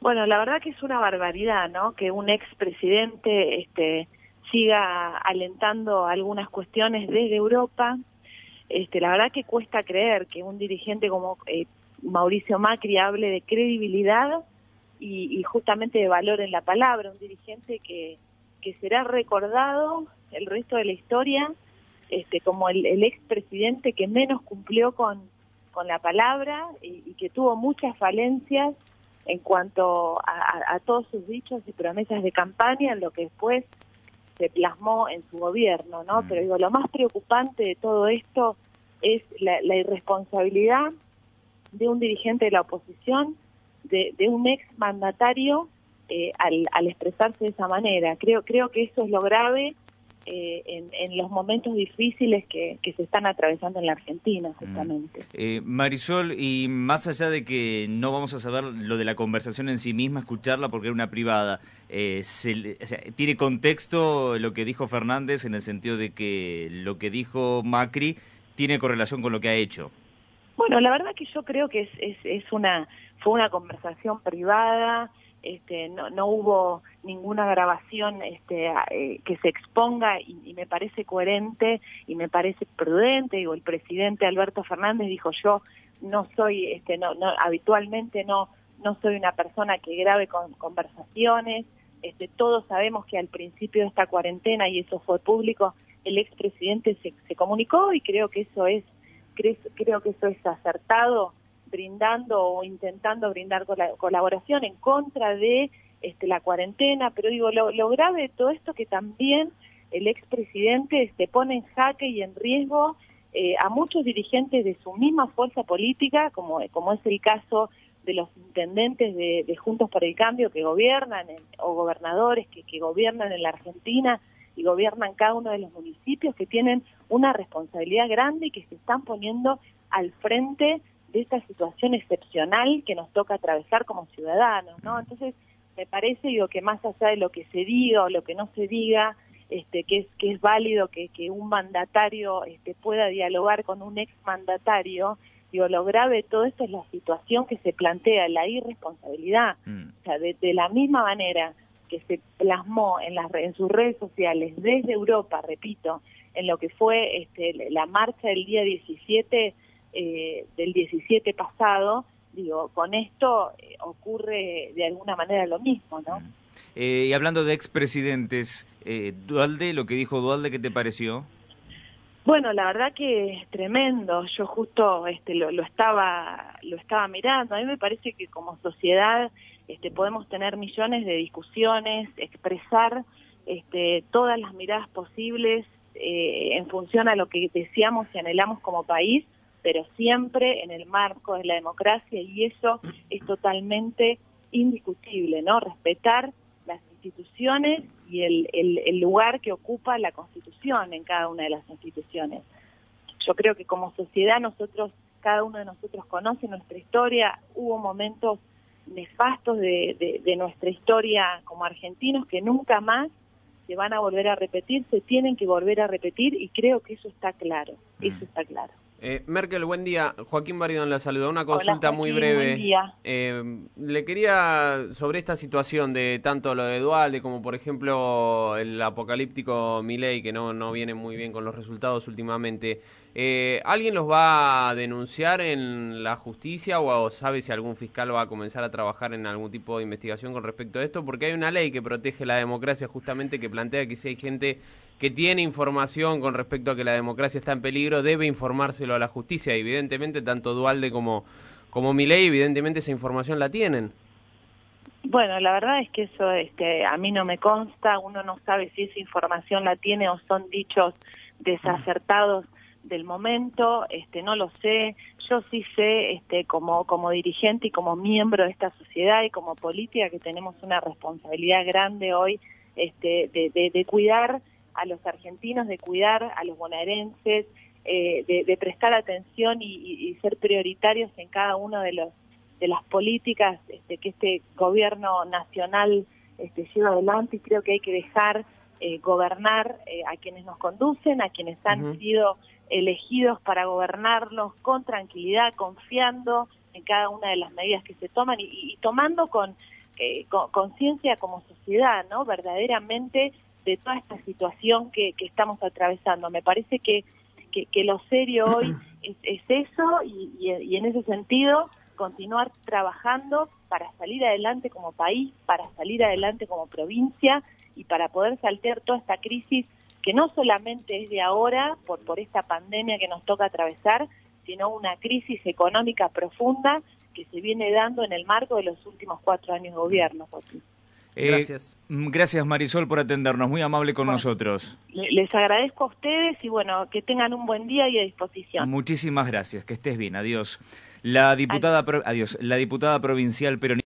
Bueno, la verdad que es una barbaridad, ¿no? Que un expresidente siga alentando algunas cuestiones desde Europa. La verdad que cuesta creer que un dirigente como Mauricio Macri hable de credibilidad y justamente de valor en la palabra, un dirigente que será recordado el resto de la historia como el expresidente que menos cumplió con la palabra y que tuvo muchas falencias en cuanto a todos sus dichos y promesas de campaña, en lo que después se plasmó en su gobierno, ¿no? Pero digo, lo más preocupante de todo esto es la irresponsabilidad de un dirigente de la oposición, de un exmandatario al expresarse de esa manera. Creo que eso es lo grave en los momentos difíciles que se están atravesando en la Argentina, justamente. Marisol, y más allá de que no vamos a saber lo de la conversación en sí misma, escucharla porque era una privada, ¿tiene contexto lo que dijo Fernández en el sentido de que lo que dijo Macri tiene correlación con lo que ha hecho? Bueno, la verdad que yo creo que fue una conversación privada. No hubo ninguna grabación que se exponga y me parece coherente y me parece prudente. Digo, el presidente Alberto Fernández dijo: yo no soy, habitualmente no soy una persona que grabe conversaciones. Todos sabemos que al principio de esta cuarentena, y eso fue público, el expresidente se comunicó, y creo que eso es acertado, brindando o intentando brindar colaboración en contra de la cuarentena. Pero digo, lo grave de todo esto, que también el expresidente pone en jaque y en riesgo a muchos dirigentes de su misma fuerza política, como es el caso de los intendentes de Juntos por el Cambio que gobiernan, o gobernadores que gobiernan en la Argentina y gobiernan cada uno de los municipios, que tienen una responsabilidad grande y que se están poniendo al frente de esta situación excepcional que nos toca atravesar como ciudadanos, ¿no? Entonces, me parece, que más allá de lo que se diga o lo que no se diga, que es válido que un mandatario pueda dialogar con un exmandatario. Lo grave de todo esto es la situación que se plantea, la irresponsabilidad. O sea, de la misma manera que se plasmó en sus redes sociales desde Europa, repito, en lo que fue la marcha del día 17, del 17 pasado, con esto ocurre de alguna manera lo mismo, ¿no? Y hablando de expresidentes, Duhalde, lo que dijo Duhalde, ¿qué te pareció? Bueno, la verdad que es tremendo. Yo justo lo estaba mirando. A mí me parece que como sociedad podemos tener millones de discusiones, expresar todas las miradas posibles en función a lo que deseamos y anhelamos como país, pero siempre en el marco de la democracia, y eso es totalmente indiscutible, ¿no? Respetar las instituciones y el lugar que ocupa la Constitución en cada una de las instituciones. Yo creo que como sociedad cada uno de nosotros conoce nuestra historia. Hubo momentos nefastos de nuestra historia como argentinos que nunca más se van a volver a repetir, se tienen que volver a repetir, y creo que eso está claro, eso está claro. Merkel, buen día. Joaquín Baridón la saluda. Una consulta. Hola, Joaquín, muy breve. Buen día. Le quería, sobre esta situación de tanto lo de Duhalde como, por ejemplo, el apocalíptico Milei, que no viene muy bien con los resultados últimamente, ¿alguien los va a denunciar en la justicia, o sabe si algún fiscal va a comenzar a trabajar en algún tipo de investigación con respecto a esto? Porque hay una ley que protege la democracia, justamente, que plantea que si hay gente que tiene información con respecto a que la democracia está en peligro, debe informárselo a la justicia. Evidentemente, tanto Duhalde como Milei, evidentemente esa información la tienen. Bueno, la verdad es que eso a mí no me consta. Uno no sabe si esa información la tiene o son dichos desacertados del momento. No lo sé. Yo sí sé, como dirigente y como miembro de esta sociedad y como política, que tenemos una responsabilidad grande hoy de cuidar a los argentinos, de cuidar a los bonaerenses, de prestar atención y ser prioritarios en cada uno de las políticas que este gobierno nacional lleva adelante. Y creo que hay que dejar gobernar a quienes nos conducen, a quienes han sido elegidos para gobernarlos con tranquilidad, confiando en cada una de las medidas que se toman y tomando con conciencia como sociedad, ¿no? Verdaderamente de toda esta situación que estamos atravesando. Me parece que lo serio hoy es eso y en ese sentido continuar trabajando para salir adelante como país, para salir adelante como provincia y para poder saltear toda esta crisis que no solamente es de ahora por esta pandemia que nos toca atravesar, sino una crisis económica profunda que se viene dando en el marco de los últimos 4 años de gobierno, Joaquín. Gracias. Gracias, Marisol, por atendernos, muy amable con nosotros. Les agradezco a ustedes y bueno, que tengan un buen día y a disposición. Muchísimas gracias, que estés bien, adiós. La diputada provincial peronista